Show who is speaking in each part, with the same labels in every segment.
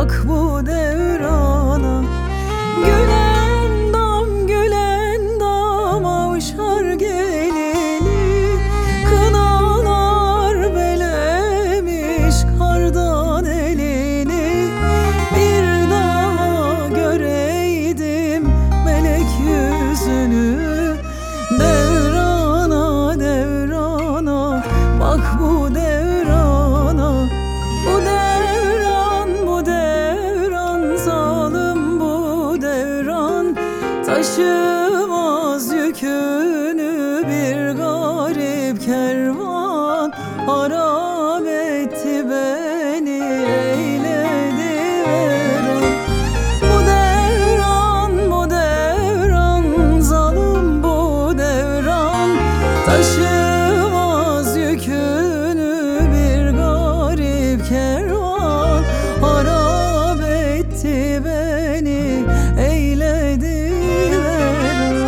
Speaker 1: bak bu devrana. Gülen dam avşar gelini, kınalar belemiş kardan elini. Bir daha göreydim melek yüzünü, devrana devrana bak bu devrana. Bu devran zalim, bu devran taşımaz yükünü bir garip kervan. Harap etti beni, eyledi veran. Bu devran zalim, bu devran taşımaz yükünü bir garip kervan. Harap etti beni, eyledi veran.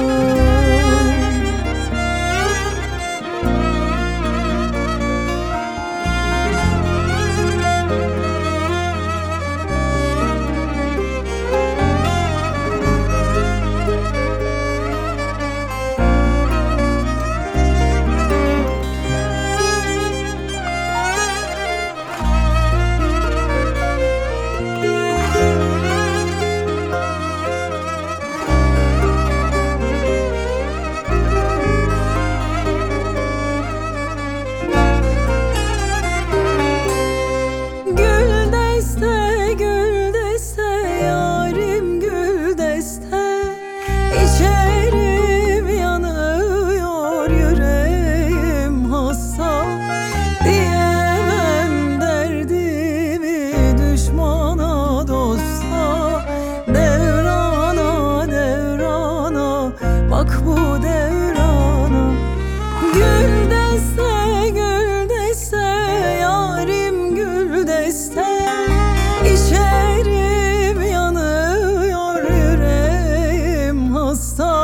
Speaker 1: Gül deste yarim, gül deste İçerim yanıyor, yüreğim hasta. Diyemem derdimi düşmana dosta. Devrana devrana bak bu devrana. Gül deste yarim, gül deste İçerim yanıyor, yüreğim hasta.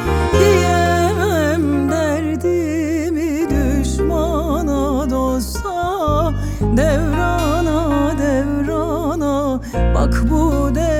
Speaker 1: Diyemem derdimi düşmana dosta. Devrana devrana bak bu devrana.